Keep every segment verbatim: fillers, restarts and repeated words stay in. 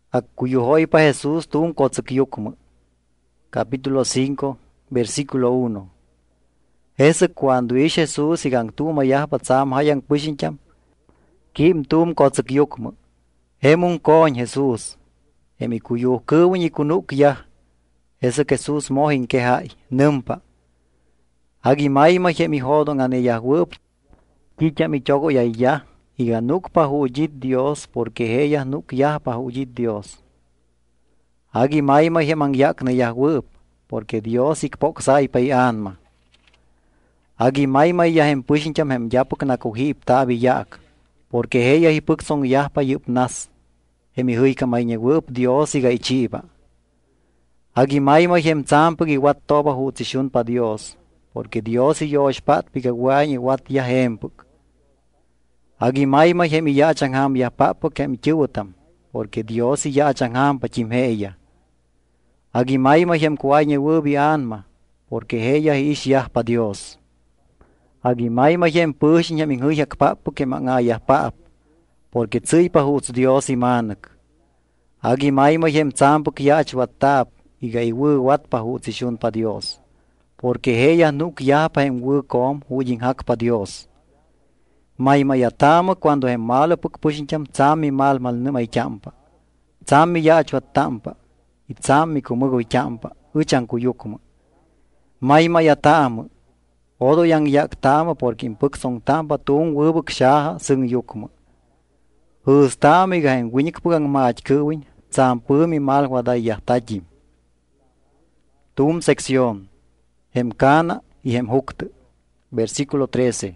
Acuyujoypa Jesús tum kotzakyukma. Capítulo cinco, versículo uno. Ese cuando ish Jesús igang tuma yahpa tsam hayang pishincham, kim tum kotzakyukma. Hemun koñ Jesús. Hemi kuyuh kuwin ikunuk yah. Ese Jesús mohin kehai, numpa. Agi maima hemi hodon ane yahwup. Kichami chogo ya yah. Iga nukpa huyit Dios porque ella nuk yahpa huyit Dios. Agi maima hemang yak na yahwup porque Dios ikpoksay pay anma. Agi maima yahem pushincham hem yapuk na kuhip tabi yak porque ella hipuk song yahpa yup nas. Hemi huika maynewup Dios iga ichiba. Agi maima hem tsampuk iwat toba hutzishun pa Dios porque Dios iyoshpat piga guay iwat yahempuk. Agi maima hemi yachangham yahpapuk hem chuutam porque Dios yachangham pa chimheya. Agi maima hem kuañe wubi anma porque ella ish yahpa Dios. Agi maima hem pushin hem inhuyak papuk hem anga yahpap porque tsuypa hutz Dios imanak. Agi maima hem tsampuk yach wattap iga iwu watpa hutzishun pa Dios porque ella nuk yahpa hem wukom huyin hak pa Dios. Maima yatama cuando hem malo puk pushincham tsami mal mal numa ichampa. Tsami yach wattampa. I tsami kumugo ichampa. Uchan kuyukuma. Maima yatama. Odo yang yak tama porque impuk song tampa tung wubuk shaha sung yukuma. Hus tami ga hem winik pugang maach kuwin. Tsampumi mal waday yahtajim. Tum sección. Hem kana y hem hukte. Versículo trece.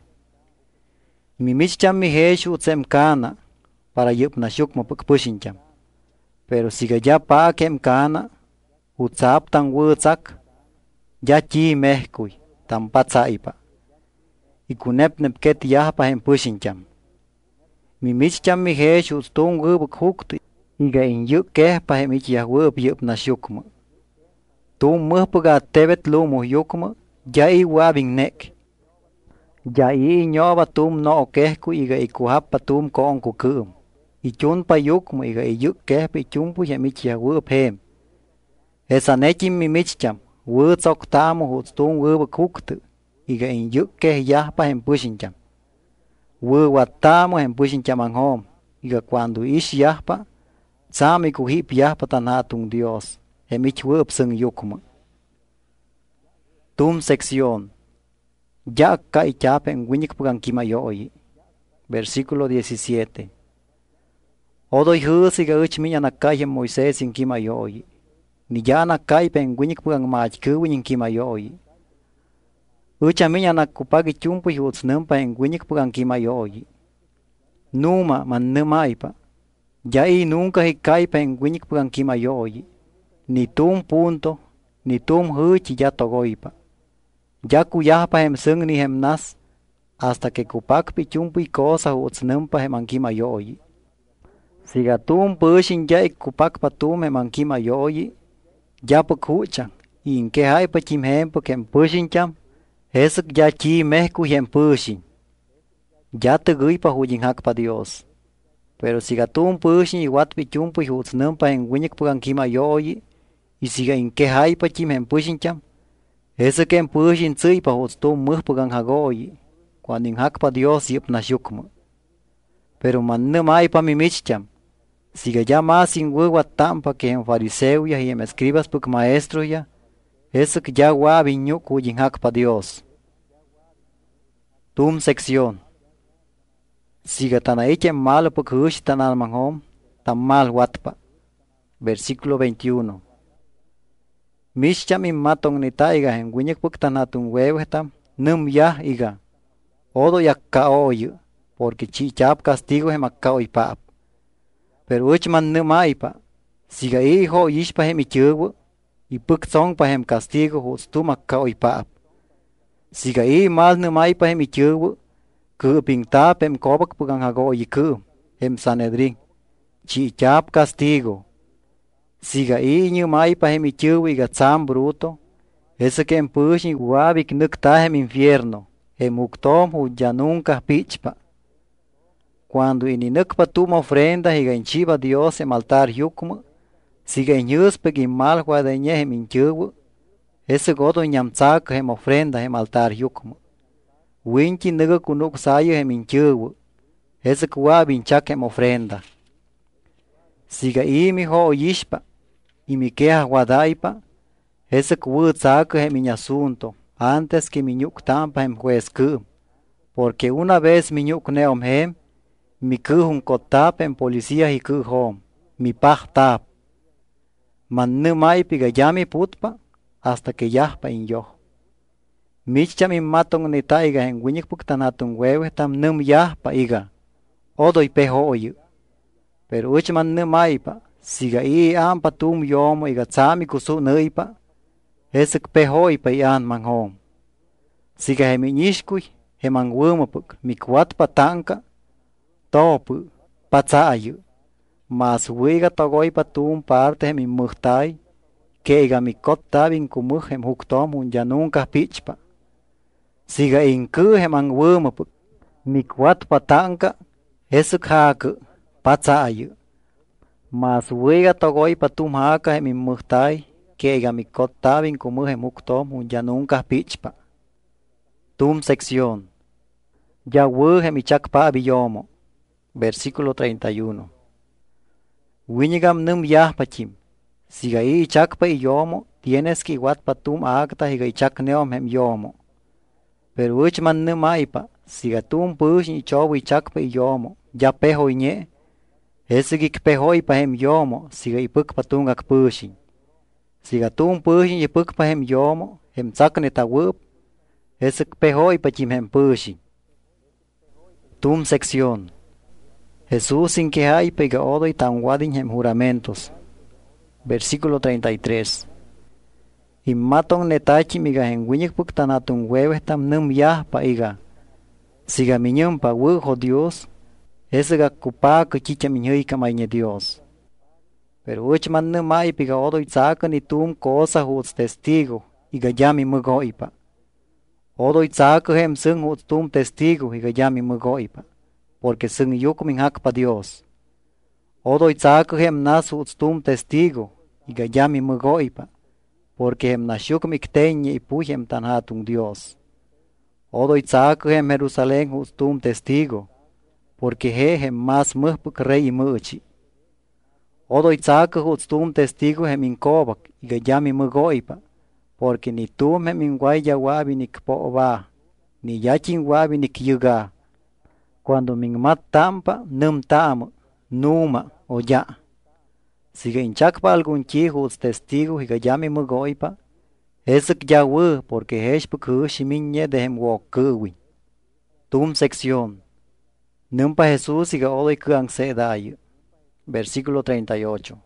Mimicham mi heshu tsem kana para yup na shukma puk pushincham. Pero siga ya pa kem kana utsap tan wutzak ya chi mehkuy tan patsaipa. Ikunep nep ket yahpa hem pushincham. Mimicham mi heshu tung wubuk huktu iga in yuk kehpa hem ich yahwub yup na shukma. Tum muhpuga tebet lumu yukma ya i wabing nek. Ya i nyoba tum no kehku iga ikuhapa tum koon kukum. Ichunpa yukmu iga iyuk kehpa ichumpu yamich yahwup hem. Esa nechim mimichcham, wutzok tamu huts tum wubuk huktu, iga in yuk keh yahpa hem pushincham. Wuwat tamu hem pushincham anghom, iga cuando ish yahpa, tsam ikuhip yahpa tanatung Dios, hem ich wup sung yukmu. Tum sección. Ya ka ichape en winik pugang kimayoyi. Versículo diecisiete. Odoy husiga uchminya nakay Moisés in kimayoyi. Ni ya nakay pen winik pugang mach kuwin in kimayoyi. Uchaminya nakupagi chumpu yuts numpa en winik pugang kimayoyi. Numa man numaipa. Ya i nunca hikay pen winik pugang kimayoyi. Ni tum punto, ni tum huchi ya togoipa. Ya kuyahpa hem sung ni hem nas, hasta que kupak pichumpi cosa huts numpa hem ankimayoyi. Siga tum pushin ya kupak patum hem ankimayoyi, ya pukhuchan, in que hay pachim hem puk hem pushin cham, esuk ya chi mehku hem pushin. Ya tegui pa huyin hak pa Dios. Pero siga tum pushin iwat pichumpi huts numpa hem winik puk ankimayoyi, y siga in que hay pachim hem pushin cham, ese ken pushin tsui pa huts tum muhpugang hagoyi, cuando in hak pa Dios yup na shukma. Pero man numay pa mimichcham, siga ya mas in wuwat tampa que en fariseo ya y en escribas puk maestro ya, ese que ya wabin yuk huyin hak pa Dios. Tum sección. Siga tanaichen malo puk hush tanal manghom, tan mal watpa. Versículo veintiuno. Mishcham in matong ni taiga en winyek puk tanatun huevetam, num yah iga. Odo yak kaoyu, porque chi chap castigo hem akaoy paap. Pero uchman num aipa, siga hijo ishpa hem ichugu, y puk song pa hem castigo huts tum akaoy paap. Siga i mal num aipa hem ichugu, ku pingtap hem kobak pugang hagoy ku, hem Sanedrin, chi chap castigo. Siga i nyumay pa hem ichugu iga tsam bruto, ese que en pushin wabik nukta hem infierno, hem uktom hu ya nunca pichpa. cuando ininukpa tuma ofrenda higa inchiba Dios em altar yukma, siga inyuspek imal huadañe hem intyuwa, ese godo nyamtzaka hem ofrenda hem altar yukma. Winchi nuga kunuk sayo hem intyuwa, ese kuwab inchak hem ofrenda. Siga imi ho yishpa, imi queja huadaipa, ese kuwutzaka hem inasunto, antes que miñuk tampa hem juez kum, porque una vez miñuk neom hem, mi kuhun kotap en policía hi kuhom, mi pach tap. Man numay piga yami putpa, hasta que yahpa in yoh. Micham in matong ni taiga en winik puktanatun wewe tam num yahpa iga, odoy peho oyu. Pero uch man numay pa, siga i ampa tum yomo iga tsami kusu nuypa, esek peho ipa ian manghom. Siga he miñishkuy, he mangwumapuk, mi kwat patanka, topu, patsayu, mas wiga togoy patum parte mi muhtay, que iga mi kotabin kumuh hem huktom un ya nunca pichpa. Siga inku hem angwumapuk, mi kwat patanka, esuk haku, patsayu, mas wiga togoy patum haka hem mi muhtay, que iga mi kotabin kumuh hem huktom un ya nunca pichpa. Tum sección. Ya wu hem ichakpa abiyomo. Versículo treinta y uno. Winigam num yahpachim. Siga i ichakpa iyomo, tienes que iguat patum acta higa ichak neom hem yomo. Pero uchman num aipa, siga tum pushin ichobu ichakpa iyomo, ya peho iñe. Esig peho ipa hem yomo, siga ipuk patungak pushin. Siga tum pushin ipuk pa hem yomo, hem tsakne tawup, esig peho ipa chim hem pushin. Tum sección. Jesús sin que hay pega odo y tan wadin hem juramentos. Versículo treinta y tres. Y maton netachi miga en winik puktanatun hueves tam num yahpa iga. Siga miñum pa wujo Dios, esega kupa que chicha miñuika maine Dios. Pero uchman num ay piga odo y tzaka ni tum cosa huts testigo, iga yami mugo ipa. Odo y tzaka hem sung huts tum testigo, iga yami mugo ipa. Porque sung yuk min hakpa Dios. Odo y tzaka hem nas huts tum testigo, iga yami mugo ipa. Porque hem nashuk mikteñe y puy hem tan hatun Dios. Odo y tzaka hem Jerusalén huts tum testigo, porque he hem mas muhpuk rey y muchi. Odo y tzaka huts tum testigo hem inkobak, iga yami mugo ipa. Porque ni tum hem inguay yawabi nik po ba, ni yachin wabi nik yuga. Cuando min mat tampa, num tam, numa o ya. Siga inchakpa algún chihuts testigo higa yami mugoipa, esek ya wu porque heshpuk hushi minye de hem wok kuwi. Tum sección. Numpa Jesús higa odoy kuang se dayo. Versículo treinta y ocho.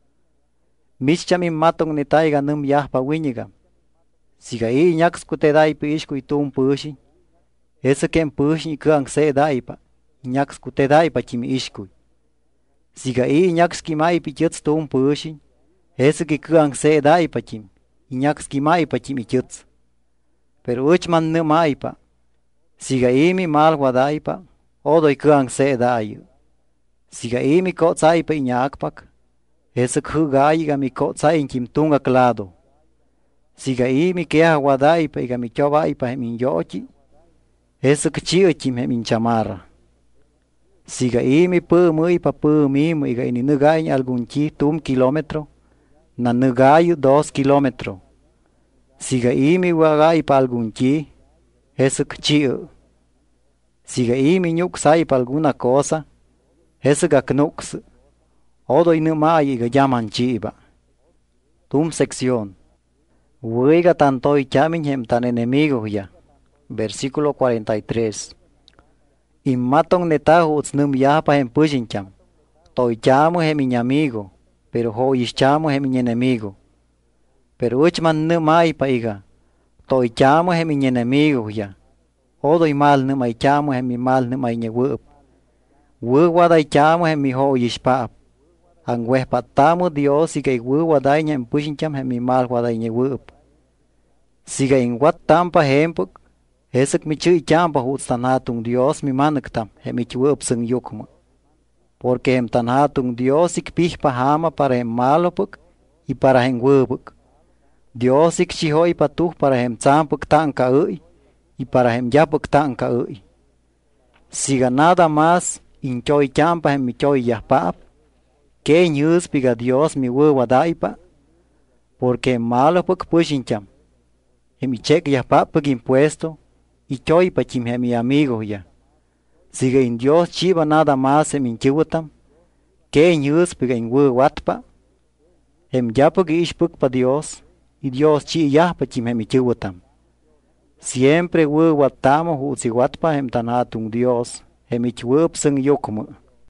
Mischam in matong ni taiga num yahpa winiga. Siga i nyaks kutedai pishku itum pushi. Ese ken pushin kuang se daipa, nyaks kutedaipa chim ishkuy. Siga i nyaks kimai pichuts tum pushin, ese ki kuang se daipa chim, nyaks kimai pa chim ichuts. Pero uchman num aipa, siga i mi mal wadaipa, odoy kuang se dayo. Siga i mi kotzaipa inyakpak, ese kugayiga mi kotzai in chim tunga klado. Siga i mi keha wadaipa iga mi chobaipa hem in yochi, ese kchio chim hem in chamarra. Siga i mi pu muy pa pu mimo iga ini nugain algún chi tum kilómetro, na nugayu dos kilómetro. Siga i mi wagai pa algún chi, ese kchio. Siga i mi nyuksai pa alguna cosa, ese gaknux. Odo inumai iga yaman chiba. Tum sección. Huiga tanto y chamin hem tan enemigo ya. Versículo cuarenta y tres. Y maton netahu utsnum yapa hem pushincham. Toi chamo hem mi amigo, pero ho ischamo hem mi enemigo. Pero uchman numai pa iga. Toi chamo hem mi enemigo ya. Odo y mal numai chamo hem mi mal numai nyewup. Wu wadai chamo hem mi ho ishpap. Ang weh patamu Dios iga wu wadai hem pushincham hem mi mal wadai nyewup. Siga in wat tampa hempuk, Jesek mi chui champa huts tan hatung Dios mi manaktam hem ich wup sung yukma. Porque hem tan hatung Dios ik pihpa hama para hem malopuk y para hem wubuk. Dios ik chihoi patuh para hem tzampuk tanka ui y para hem yapuk tanka ui. Siga nada más inchoy champa hem mi choy yahpap, que ñus piga Dios mi wuwa daipa, porque hem malopuk pushincham. Hem ichek yahpapuk impuesto, y choy pachim hem mi amigo ya. Siga in Dios chiva nada más hem inchiwatam, que ñus piga in wuwatpa, hem yapuk ishpuk pa Dios, y Dios chi yahpa chim hem ichiwatam. Siempre wuwatamo hutsiwatpa hem tanatung Dios, hem ich wup sung yukmu.